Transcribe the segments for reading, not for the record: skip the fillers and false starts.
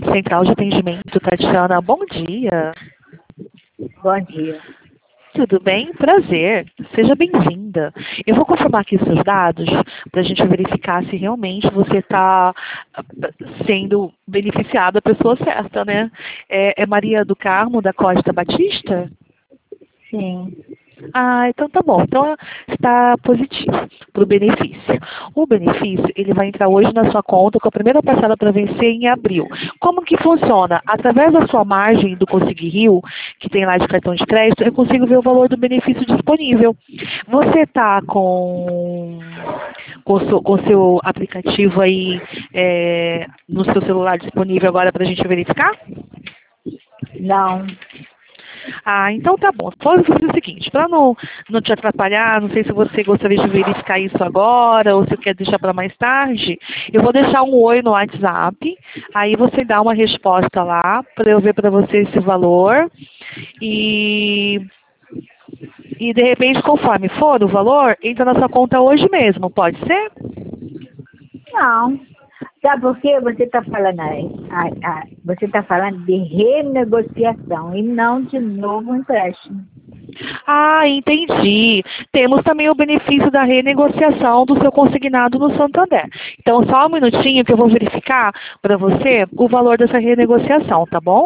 Central de Atendimento, Tatiana. Bom dia. Bom dia. Tudo bem? Prazer. Seja bem-vinda. Eu vou confirmar aqui os seus dados para a gente verificar se realmente você está sendo beneficiada a pessoa certa, né? É Maria do Carmo da Costa Batista? Sim. Ah, então tá bom. Então está positivo para o benefício. O benefício, ele vai entrar hoje na sua conta com a primeira parcela para vencer em abril. Como que funciona? Através da sua margem do Consegui Rio, que tem lá de cartão de crédito, eu consigo ver o valor do benefício disponível. Você está com o seu aplicativo aí no seu celular disponível agora para a gente verificar? Não. Ah, então tá bom. Pode fazer o seguinte, para não te atrapalhar, não sei se você gostaria de verificar isso agora ou se quer deixar para mais tarde, eu vou deixar um oi no WhatsApp, aí você dá uma resposta lá para eu ver para você esse valor e de repente, conforme for o valor, entra na sua conta hoje mesmo, pode ser? Não. Sabe por quê? Você está falando você está falando de renegociação e não de novo empréstimo. Ah, entendi. Temos também o benefício da renegociação do seu consignado no Santander. Então, só um minutinho que eu vou verificar para você o valor dessa renegociação, tá bom?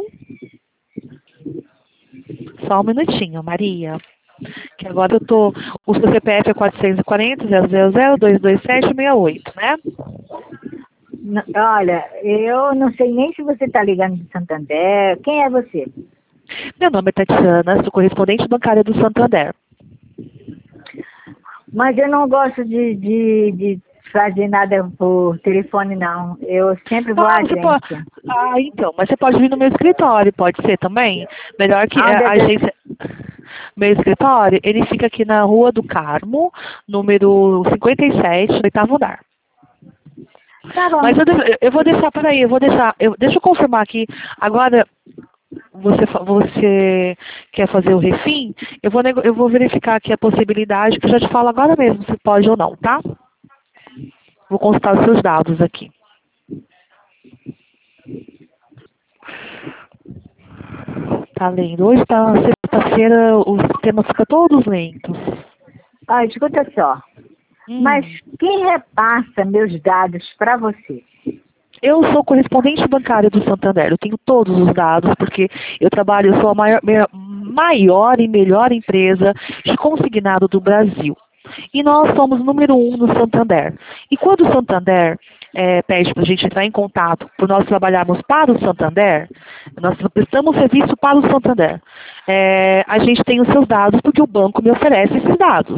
Só um minutinho, Maria. Que agora eu tô... O seu CPF é 440-000-22768, né? Olha, eu não sei nem se você está ligando de Santander. Quem é você? Meu nome é Tatiana, sou correspondente bancária do Santander. Mas eu não gosto de fazer nada por telefone, não. Eu sempre vou à agência. Então, mas você pode vir no meu escritório, pode ser também? Melhor que a agência... Meu escritório, ele fica aqui na Rua do Carmo, número 57, no 8º andar. Tá bom. Mas eu vou deixar, peraí, deixa eu confirmar aqui. Agora, você quer fazer o refim? Eu vou verificar aqui a possibilidade, que eu já te falo agora mesmo se pode ou não, tá? Vou consultar os seus dados aqui. Tá lendo. Hoje tá sexta-feira, os sistemas ficam todos lentos. Ah, escuta só. Mas quem repassa meus dados para você? Eu sou correspondente bancária do Santander. Eu tenho todos os dados, porque eu sou a maior e melhor empresa de consignado do Brasil. E nós somos número 1 no Santander. E quando o Santander pede para a gente entrar em contato, por nós trabalharmos para o Santander, nós prestamos serviço para o Santander. A gente tem os seus dados porque o banco me oferece esses dados.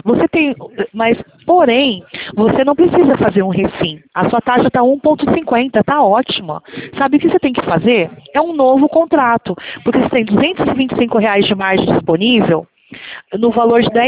Porém, você não precisa fazer um refim. A sua taxa está 1,50, está ótima. Sabe o que você tem que fazer? É um novo contrato, porque você tem R$ 225 de margem disponível, no valor de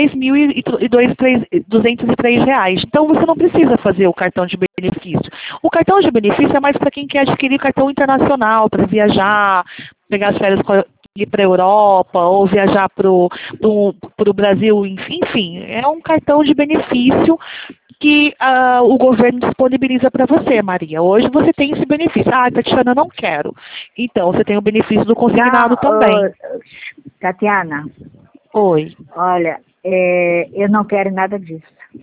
R$ 10.203. Então, você não precisa fazer o cartão de benefício. O cartão de benefício é mais para quem quer adquirir cartão internacional, para viajar, pegar as férias ir para a Europa, ou viajar para o Brasil, enfim. É um cartão de benefício que o governo disponibiliza para você, Maria. Hoje você tem esse benefício. Ah, Tatiana, não quero. Então, você tem o benefício do consignado também. Tatiana. Oi. Olha, eu não quero nada disso.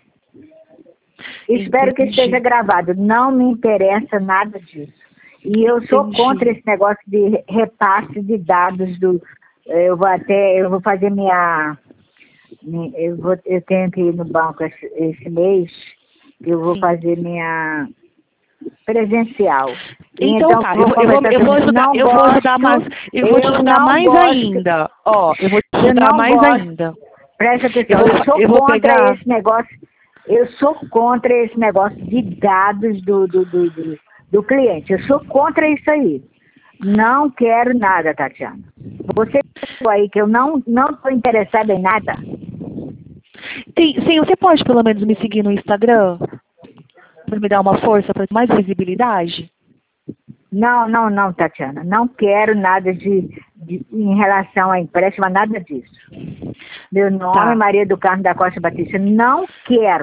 Espero que esteja gravado. Não me interessa nada disso. E eu sou contra esse negócio de repasse de dados eu vou fazer eu tenho que ir no banco esse mês, eu vou fazer minha presencial. Então tá, eu vou ajudar mais ainda. Ó, eu vou te ajudar mais ainda. Presta atenção, eu sou contra esse negócio. Eu sou contra esse negócio de dados do cliente. Eu sou contra isso aí. Não quero nada, Tatiana. Você aí que eu não estou interessada em nada. Sim, você pode pelo menos me seguir no Instagram? Para me dar uma força, para mais visibilidade? Não, Tatiana. Não quero nada em relação a empréstimo, nada disso. Meu nome é Maria do Carmo da Costa Batista. Não quero.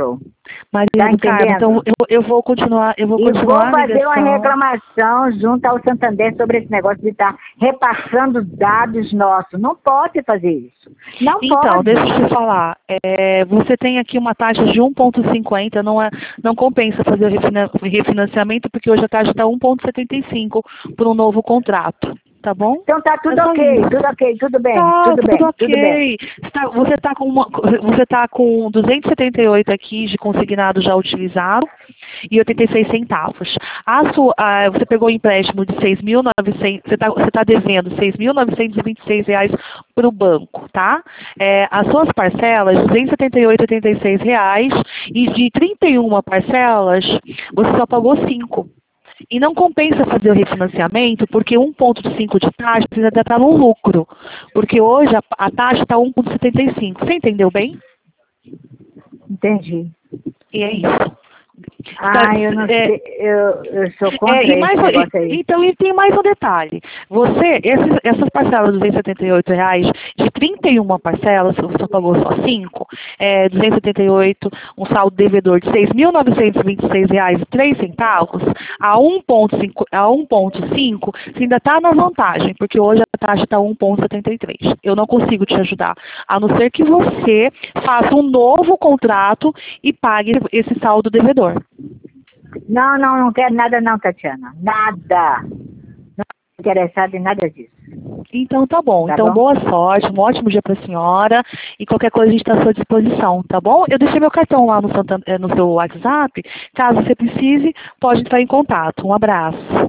Maria Tá do Carmo, entendendo? então eu vou continuar, eu vou E continuar vou a fazer uma ligação. reclamação junto ao Santander sobre esse negócio de estar repassando dados nossos. Não pode fazer isso. Não Então, pode. deixa eu te falar. Você tem aqui uma taxa de 1,50, não compensa fazer o refinanciamento, porque hoje a taxa está 1,75 por um novo contrato, tá bom? Então tá tudo É só ok, isso. tudo ok, tudo bem, Tá, tudo tudo bem, tudo bem. ok. Você tá com 278 aqui de consignado já utilizado e 86 centavos. Você pegou um empréstimo de 6.900, você tá devendo R$ 6.926 para o banco, tá? As suas parcelas, R$ 278,86 e de 31 parcelas, você só pagou 5. E não compensa fazer o refinanciamento, porque 1,5 de taxa você ainda está no lucro. Porque hoje a taxa está 1,75. Você entendeu bem? Entendi. E é isso. Eu não sei, eu sou contra E esse negócio aí. então, e tem mais um detalhe. Essas parcelas de R$ 278, de 31 parcelas, você só pagou só 5, 278, um saldo devedor de R$ 6.926,03, a 1,5, você ainda está na vantagem, porque hoje a taxa está 1,73. Eu não consigo te ajudar, a não ser que você faça um novo contrato e pague esse saldo devedor. Não quero nada não, Tatiana. Nada. Não estou interessada em nada disso. Então tá bom. Tá Então bom? boa sorte, um ótimo dia para a senhora e qualquer coisa a gente está à sua disposição, tá bom? Eu deixei meu cartão lá no seu WhatsApp. Caso você precise, pode entrar em contato. Um abraço.